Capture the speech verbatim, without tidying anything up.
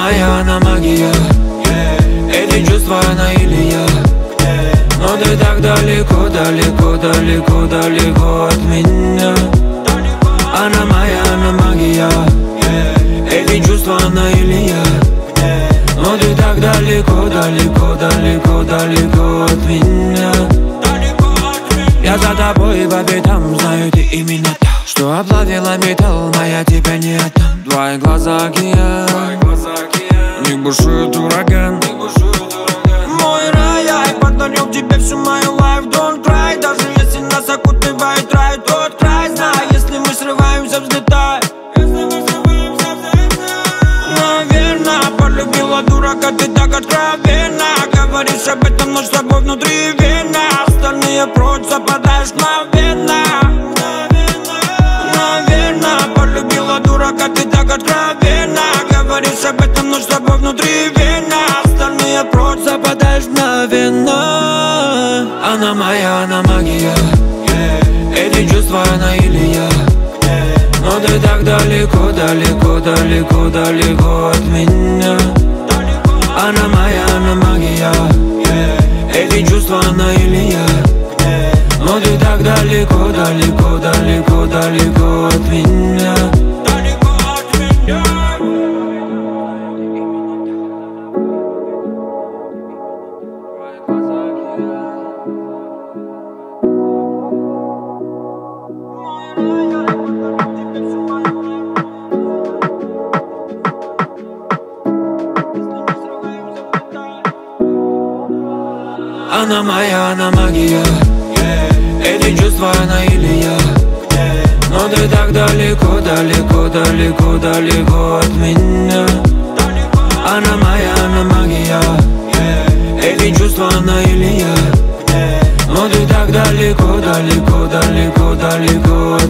моя, она магия. Эти чувства, она или я. Но ты так далеко, далеко, далеко, далеко от меня. Она моя, она магия. Эти чувства, она или я. Но ты так далеко, далеко, далеко, далеко от меня. Я за тобой по пятам, знаю, ты именно та, что оплавила металл, моя тебя не отдам. Твои глаза океан, в них бушует ураган. Мой рай, я и подарил тебе всю мою life. Don't cry, даже если нас окутывает рай. Тот край, знай, если мы срываемся, взлетай. Наверно, полюбила дурака, ты так откровенно говоришь об этом, но с тобой внутри вена. Остальные прочь, западаешь мгновенно. Наверно, полюбила дурака, ты так откровенно говоришь об этом, но с тобой внутри вена. Остальные прочь, западаешь мгновенно. Она моя, она магия. Эти чувства, она или я. Но ты так далеко, далеко, далеко, далеко от меня. Она моя, она магия. Эти чувства, она или я. Но ты так далеко, далеко, далеко, далеко от меня. Она моя, она магия. Эти чувства, она или я. Но ты так далеко, далеко, далеко, далеко от меня. Она моя, она магия. Эти чувства, она или я. Но ты так далеко, далеко, далеко, далеко от меня.